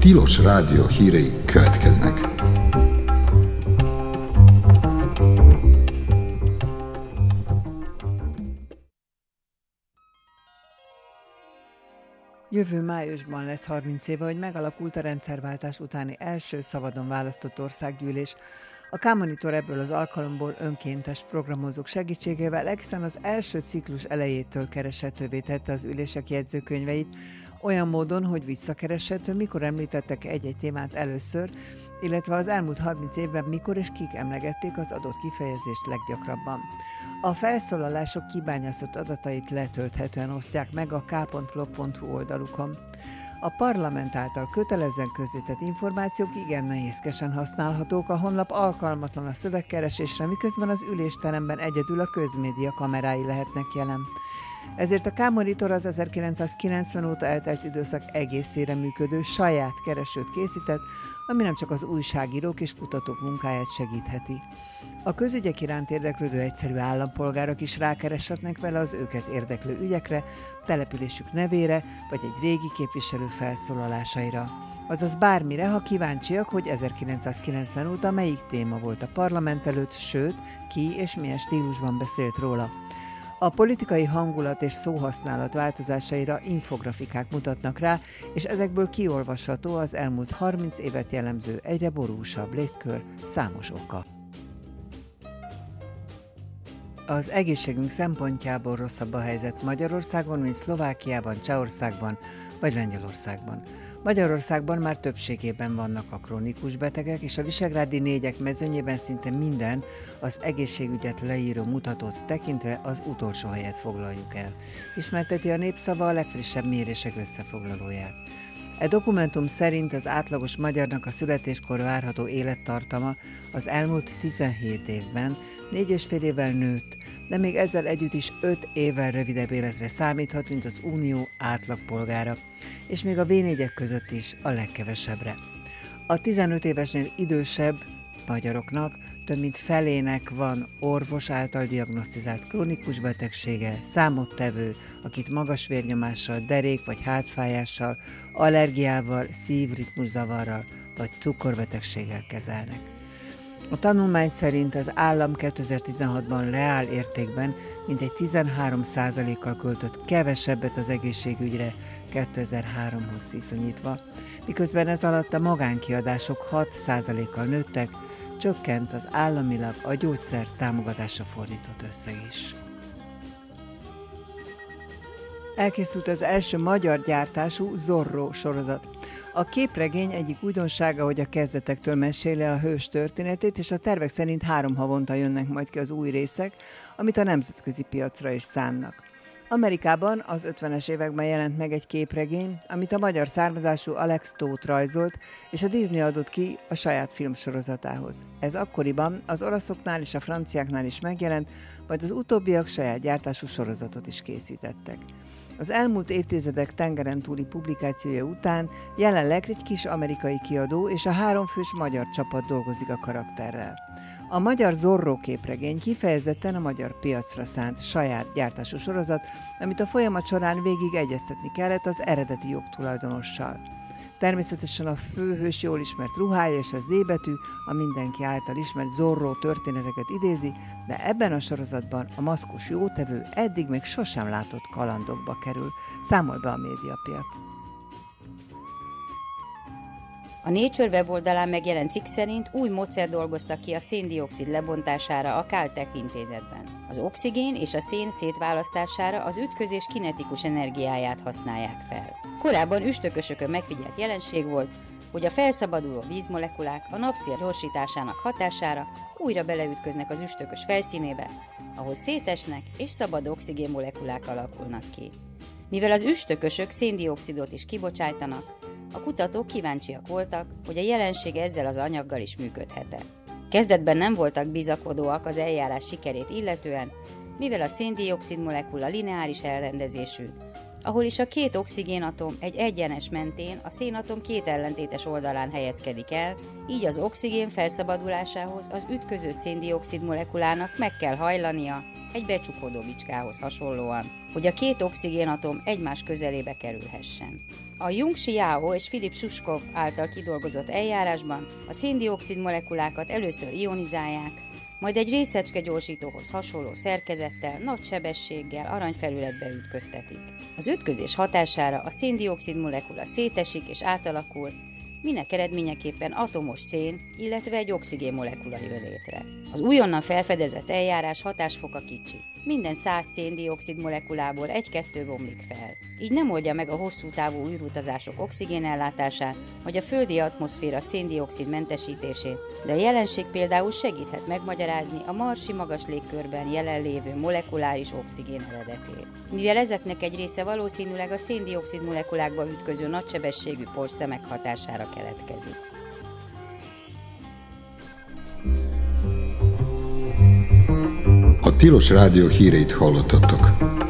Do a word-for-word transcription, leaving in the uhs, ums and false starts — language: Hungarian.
Tilos Rádió hírei következnek. Jövő májusban lesz harminc éve, hogy megalakult a rendszerváltás utáni első szabadon választott országgyűlés. A K-Monitor ebből az alkalomból önkéntes programozók segítségével egészen az első ciklus elejétől kereshetővé tette az ülések jegyzőkönyveit, olyan módon, hogy visszakereshető, mikor említettek egy-egy témát először, illetve az elmúlt harminc évben mikor és kik emlegették az adott kifejezést leggyakrabban. A felszólalások kibányászott adatait letölthetően osztják meg a k pont blog pont hu oldalukon. A parlament által kötelezően közzétett információk igen nehézkesen használhatók, a honlap alkalmatlan a szövegkeresésre, miközben az ülésteremben egyedül a közmédia kamerái lehetnek jelen. Ezért a K-Monitor az ezerkilencszázkilencven óta eltelt időszak egészére működő saját keresőt készített, ami nem csak az újságírók és kutatók munkáját segítheti. A közügyek iránt érdeklődő egyszerű állampolgárok is rákereshetnek vele az őket érdeklő ügyekre, településük nevére vagy egy régi képviselő felszólalásaira. Azaz bármire, ha kíváncsiak, hogy ezerkilencszázkilencven óta melyik téma volt a parlament előtt, sőt, ki és milyen stílusban beszélt róla. A politikai hangulat és szóhasználat változásaira infografikák mutatnak rá, és ezekből kiolvasható az elmúlt harminc évet jellemző egyre borúsabb légkör számos oka. Az egészségünk szempontjából rosszabb a helyzet Magyarországon, mint Szlovákiában, Csehországban vagy Lengyelországban. Magyarországban már többségében vannak a krónikus betegek, és a visegrádi négyek mezőnyében szinte minden az egészségügyet leíró mutatót tekintve az utolsó helyet foglaljuk el. Ismerteti a Népszava a legfrissebb mérések összefoglalóját. E dokumentum szerint az átlagos magyarnak a születéskor várható élettartama az elmúlt tizenhét évben négy és fél évvel nőtt, de még ezzel együtt is öt évvel rövidebb életre számíthat, mint az unió átlagpolgára, és még a vé négyek között is a legkevesebbre. A tizenöt évesnél idősebb magyaroknak több mint felének van orvos által diagnosztizált krónikus betegsége, számottevő, akit magas vérnyomással, derék vagy hátfájással, allergiával, szívritmuszavarral vagy cukorbetegséggel kezelnek. A tanulmány szerint az állam kétezer-tizenhatban reál értékben mintegy tizenhárom százalékkal költött kevesebbet az egészségügyre kétezer-háromhoz viszonyítva, miközben ez alatt a magánkiadások hat százalékkal nőttek, csökkent az államilag a gyógyszer támogatásra fordított összeg is. Elkészült az első magyar gyártású Zorro sorozat. A képregény egyik újdonsága, hogy a kezdetektől meséli a hős történetét, és a tervek szerint három havonta jönnek majd ki az új részek, amit a nemzetközi piacra is szánnak. Amerikában az ötvenes években jelent meg egy képregény, amit a magyar származású Alex Toth rajzolt, és a Disney adott ki a saját filmsorozatához. Ez akkoriban az olaszoknál és a franciáknál is megjelent, majd az utóbbiak saját gyártású sorozatot is készítettek. Az elmúlt évtizedek tengeren túli publikációja után jelenleg egy kis amerikai kiadó és a háromfős magyar csapat dolgozik a karakterrel. A magyar Zorro képregény kifejezetten a magyar piacra szánt saját gyártású sorozat, amit a folyamat során végig egyeztetni kellett az eredeti jogtulajdonossal. Természetesen a főhős jól ismert ruhája és a Z betű a mindenki által ismert Zorro történeteket idézi, de ebben a sorozatban a maszkos jótevő eddig még sosem látott kalandokba kerül, számol be a Médiapiac. A Nature weboldalán megjelent cikk szerint új módszer dolgoztak ki a szén-dioxid lebontására a Caltech intézetben. Az oxigén és a szén szétválasztására az ütközés kinetikus energiáját használják fel. Korábban üstökösökön megfigyelt jelenség volt, hogy a felszabaduló vízmolekulák a napszél gyorsításának hatására újra beleütköznek az üstökös felszínébe, ahol szétesnek és szabad oxigénmolekulák alakulnak ki. Mivel az üstökösök szén-dioxidot is kibocsájtanak, a kutatók kíváncsiak voltak, hogy a jelenség ezzel az anyaggal is működhet-e. Kezdetben nem voltak bizakodóak az eljárás sikerét illetően, mivel a szén-dioxid molekula lineáris elrendezésű, ahol is a két oxigénatom egy egyenes mentén a szénatom két ellentétes oldalán helyezkedik el, így az oxigén felszabadulásához az ütköző szén-dioxid molekulának meg kell hajlania egy becsukódó bicskához hasonlóan, hogy a két oxigénatom egymás közelébe kerülhessen. A Jung-Chiao és Philip Shishkov által kidolgozott eljárásban a széndioxid molekulákat először ionizálják, majd egy részecske gyorsítóhoz hasonló szerkezettel, nagy sebességgel aranyfelületbe ütköztetik. Az ütközés hatására a széndioxid molekula szétesik és átalakul, minek eredményeképpen atomos szén, illetve egy oxigén molekula jön létre. Az újonnan felfedezett eljárás hatásfoka kicsi. Minden száz széndioxid molekulából egy-kettő bomlik fel. Így nem oldja meg a hosszú távú űrutazások oxigénellátását, vagy a földi atmoszféra széndioxid mentesítését, de a jelenség például segíthet megmagyarázni a marsi magas légkörben jelenlévő molekuláris oxigén eredetét. Mivel ezeknek egy része valószínűleg a széndioxid molekulákba ütköző nagysebességű porszem hatására keletkezik. A Tilos Rádió híreit hallottatok.